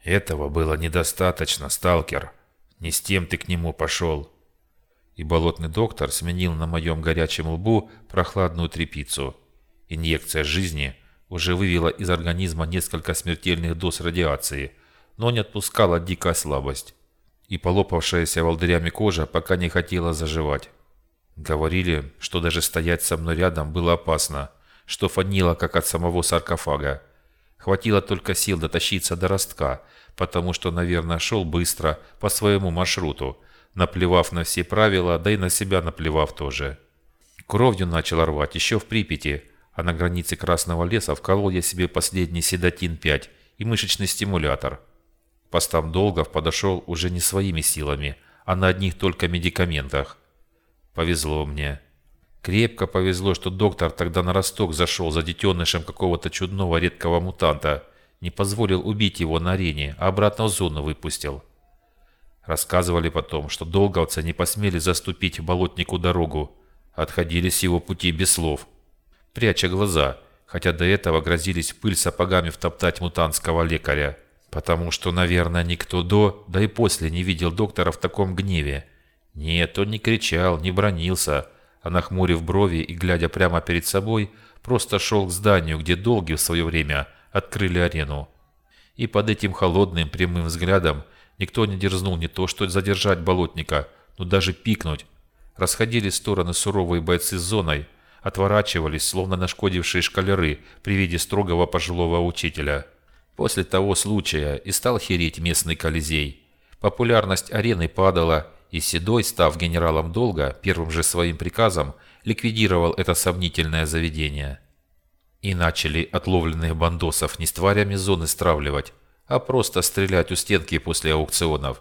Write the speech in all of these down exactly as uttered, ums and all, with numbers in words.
Этого было недостаточно, сталкер. Не с тем ты к нему пошел. И болотный доктор сменил на моем горячем лбу прохладную тряпицу. Инъекция жизни уже вывела из организма несколько смертельных доз радиации, но не отпускала дикая слабость. И полопавшаяся волдырями кожа пока не хотела заживать. Говорили, что даже стоять со мной рядом было опасно, что фонило, как от самого саркофага. Хватило только сил дотащиться до ростка, потому что, наверное, шел быстро, по своему маршруту, наплевав на все правила, да и на себя наплевав тоже. Кровью начал рвать еще в Припяти, а на границе Красного леса вколол я себе последний седатин пять и мышечный стимулятор. К постам Долгов подошел уже не своими силами, а на одних только медикаментах. Повезло мне. Крепко повезло, что доктор тогда на росток зашел за детенышем какого-то чудного редкого мутанта, не позволил убить его на арене, а обратно в зону выпустил. Рассказывали потом, что долговцы не посмели заступить болотнику дорогу, отходили с его пути без слов, пряча глаза, хотя до этого грозились в пыль сапогами втоптать мутантского лекаря, потому что, наверное, никто до, да и после не видел доктора в таком гневе. Нет, он не кричал, не бранился, а нахмурив брови и глядя прямо перед собой, просто шел к зданию, где долги в свое время открыли арену. И под этим холодным прямым взглядом никто не дерзнул не то что задержать болотника, но даже пикнуть. Расходились в стороны суровые бойцы с зоной, отворачивались, словно нашкодившие школяры при виде строгого пожилого учителя. После того случая и стал херить местный Колизей. Популярность арены падала, и Седой, став генералом долга, первым же своим приказом ликвидировал это сомнительное заведение. И начали отловленных бандосов не с тварями зоны стравливать, а просто стрелять у стенки после аукционов.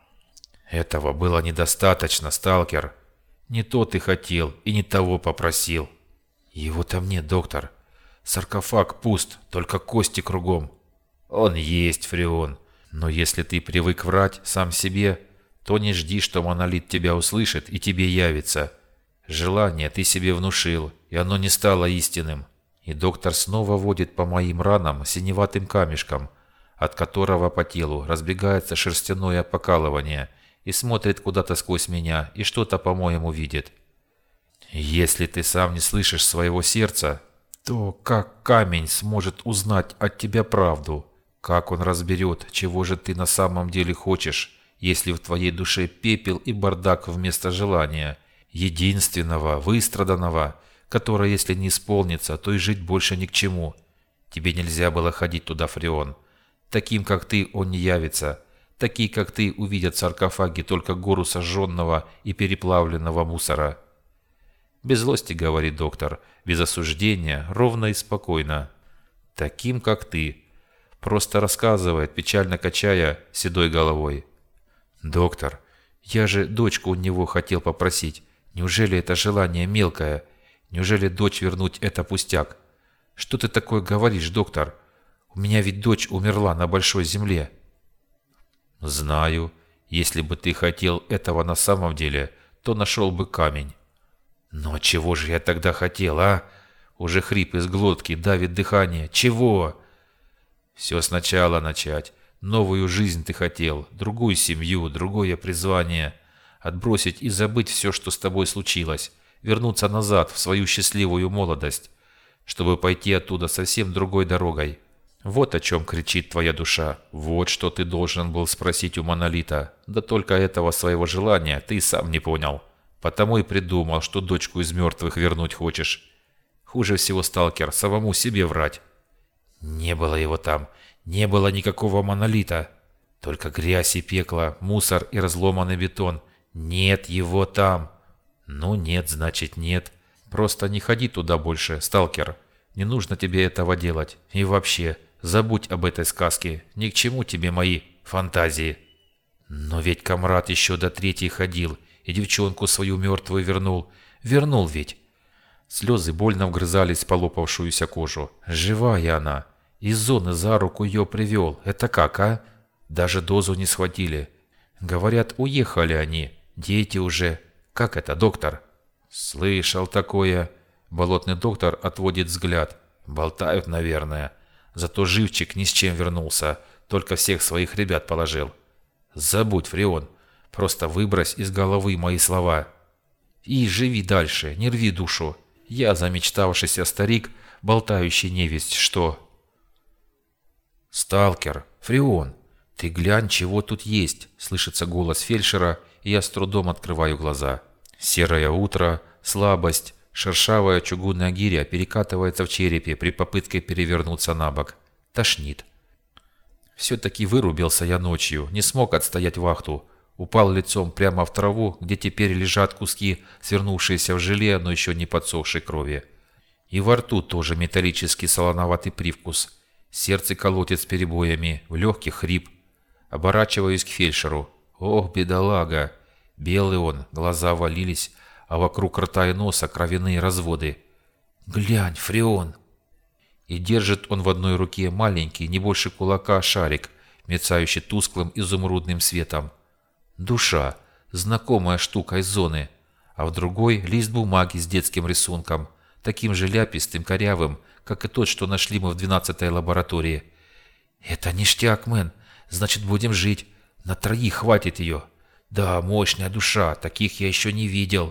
Этого было недостаточно, сталкер. Не то ты хотел и не того попросил. Его там нет, доктор. Саркофаг пуст, только кости кругом. Он есть, Фреон. Но если ты привык врать сам себе, то не жди, что монолит тебя услышит и тебе явится. Желание ты себе внушил, и оно не стало истинным. И доктор снова водит по моим ранам синеватым камешком, от которого по телу разбегается шерстяное покалывание, и смотрит куда-то сквозь меня, и что-то, по-моему, видит. Если ты сам не слышишь своего сердца, то как камень сможет узнать от тебя правду? Как он разберет, чего же ты на самом деле хочешь, если в твоей душе пепел и бардак вместо желания, единственного, выстраданного, которое, если не исполнится, то и жить больше ни к чему? Тебе нельзя было ходить туда, Фреон. Таким, как ты, он не явится. Такие, как ты, увидят в саркофаге только гору сожженного и переплавленного мусора. Без злости, говорит доктор, без осуждения, ровно и спокойно. Таким, как ты. Просто рассказывает, печально качая седой головой. Доктор, я же дочку у него хотел попросить. Неужели это желание мелкое? Неужели дочь вернуть это пустяк? Что ты такое говоришь, доктор? У меня ведь дочь умерла на большой земле. Знаю. Если бы ты хотел этого на самом деле, то нашел бы камень. Но чего же я тогда хотел, а? Уже хрип из глотки, давит дыхание. Чего? Все сначала начать. Новую жизнь ты хотел, другую семью, другое призвание. Отбросить и забыть все, что с тобой случилось. Вернуться назад, в свою счастливую молодость, чтобы пойти оттуда совсем другой дорогой. Вот о чем кричит твоя душа. Вот что ты должен был спросить у Монолита. Да только этого своего желания ты сам не понял. Потому и придумал, что дочку из мертвых вернуть хочешь. Хуже всего, сталкер, самому себе врать. Не было его там. Не было никакого Монолита. Только грязь и пекло, мусор и разломанный бетон. Нет его там. Ну нет, значит нет. Просто не ходи туда больше, сталкер. Не нужно тебе этого делать. И вообще, забудь об этой сказке. Ни к чему тебе мои фантазии. Но ведь комрад еще до третьей ходил и девчонку свою мертвую вернул. Вернул ведь. Слезы больно вгрызались в полопавшуюся кожу. Живая она. Из зоны за руку ее привел. Это как, а? Даже дозу не схватили. Говорят, уехали они. Дети уже. Как это, доктор? Слышал такое. Болотный доктор отводит взгляд. Болтают, наверное. Зато живчик ни с чем вернулся. только всех своих ребят положил. Забудь, Фреон, просто выбрось из головы мои слова. И живи дальше, не рви душу. Я замечтавшийся старик, болтающий невесть что. «Сталкер, Фреон, ты глянь, чего тут есть!» — слышится голос фельдшера, и я с трудом открываю глаза. Серое утро, слабость, шершавая чугунная гиря перекатывается в черепе при попытке перевернуться на бок. Тошнит. Все-таки вырубился я ночью, не смог отстоять вахту. Упал лицом прямо в траву, где теперь лежат куски, свернувшиеся в желе, но еще не подсохшей крови. И во рту тоже металлический солоноватый привкус. Сердце колотит с перебоями, в легких хрип. Оборачиваюсь к фельдшеру. Ох, бедолага! Белый он, глаза валились, а вокруг рта и носа кровяные разводы. «Глянь, Фреон!» И держит он в одной руке маленький, не больше кулака, шарик, мерцающий тусклым изумрудным светом. Душа, знакомая штука из зоны, а в другой лист бумаги с детским рисунком, таким же ляпистым, корявым, как и тот, что нашли мы в двенадцатой лаборатории. «Это ништяк, мэн, значит, будем жить. На троих хватит ее. Да, мощная душа, таких я еще не видел».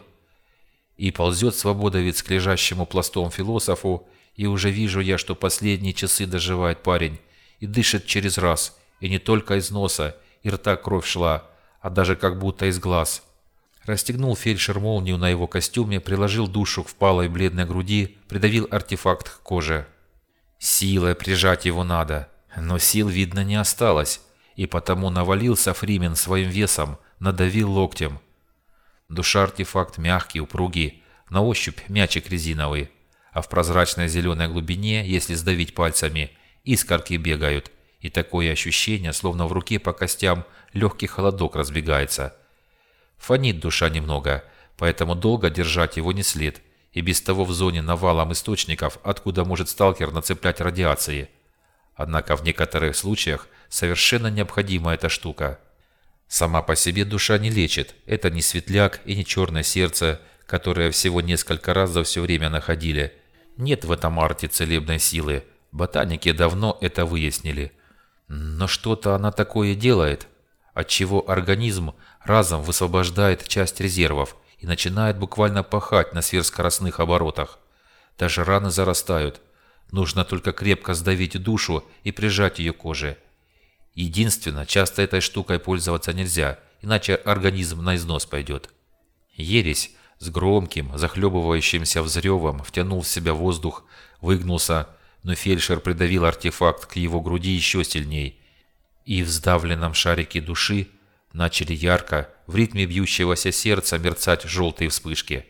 И ползет свободовец к лежащему пластом философу, и уже вижу я, что последние часы доживает парень, и дышит через раз, и не только из носа, и рта кровь шла, а даже как будто из глаз. Расстегнул фельдшер молнию на его костюме, приложил душу к впалой бледной груди, придавил артефакт к коже. Силой прижать его надо, но сил, видно, не осталось, и потому навалился Фримен своим весом, надавил локтем. Душа-артефакт мягкий, упругий, на ощупь мячик резиновый, а в прозрачной зеленой глубине, если сдавить пальцами, искорки бегают, и такое ощущение, словно в руке по костям легкий холодок разбегается. Фонит душа немного, поэтому долго держать его не след, и без того в зоне навалом источников, откуда может сталкер нацеплять радиации. Однако в некоторых случаях совершенно необходима эта штука. Сама по себе душа не лечит, это не светляк и не черное сердце, которое всего несколько раз за все время находили. Нет в этом арте целебной силы, ботаники давно это выяснили. Но что-то она такое делает, отчего организм разом высвобождает часть резервов и начинает буквально пахать на сверхскоростных оборотах. Даже раны зарастают. Нужно только крепко сдавить душу и прижать ее к коже. Единственно, часто этой штукой пользоваться нельзя, иначе организм на износ пойдет. Ересь с громким, захлебывающимся взревом втянул в себя воздух, выгнулся, но фельдшер придавил артефакт к его груди еще сильней, и в сдавленном шарике души начали ярко, в ритме бьющегося сердца, мерцать желтые вспышки.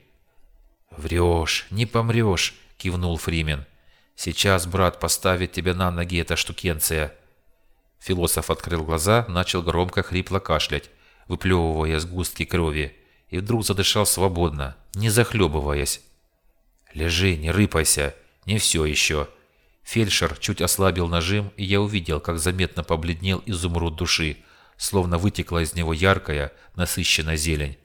«Врешь, не помрешь», — кивнул Фримен. «Сейчас, брат, поставит тебя на ноги эта штукенция». Философ открыл глаза, начал громко хрипло кашлять, выплевывая сгустки крови, и вдруг задышал свободно, не захлебываясь. «Лежи, не рыпайся, не все еще». Фельдшер чуть ослабил нажим, и я увидел, как заметно побледнел изумруд души, словно вытекла из него яркая, насыщенная зелень.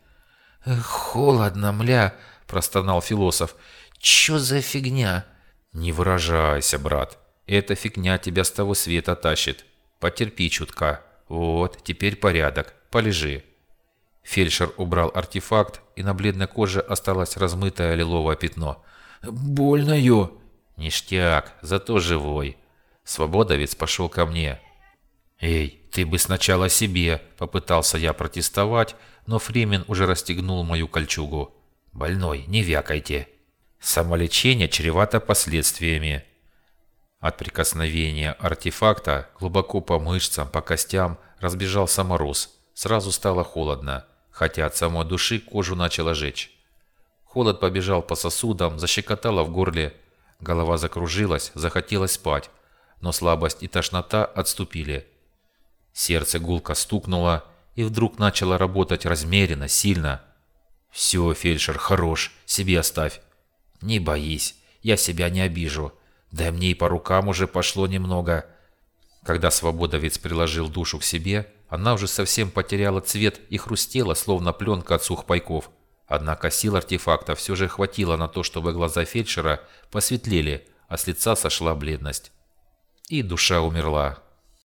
«Холодно, мля!» – простонал философ. «Чё за фигня?» «Не выражайся, брат. Эта фигня тебя с того света тащит. Потерпи чутка. Вот, теперь порядок. Полежи». Фельдшер убрал артефакт, и на бледной коже осталось размытое лиловое пятно. «Больно-ё!» «Ништяк, зато живой». Свободовец пошел ко мне. «Эй, ты бы сначала себе!» – попытался я протестовать, но Фримен уже расстегнул мою кольчугу. «Больной, не вякайте. Самолечение чревато последствиями». От прикосновения артефакта глубоко по мышцам, по костям разбежался мороз. Сразу стало холодно, хотя от самой души кожу начало жечь. Холод побежал по сосудам, защекотало в горле. Голова закружилась, захотелось спать, но слабость и тошнота отступили. Сердце гулко стукнуло и вдруг начало работать размеренно, сильно. «Все, фельдшер, хорош, себе оставь». «Не боись, я себя не обижу. Да мне и по рукам уже пошло немного». Когда свободовец приложил душу к себе, она уже совсем потеряла цвет и хрустела, словно пленка от сухпайков. Однако сил артефакта все же хватило на то, чтобы глаза фельдшера посветлели, а с лица сошла бледность. И душа умерла.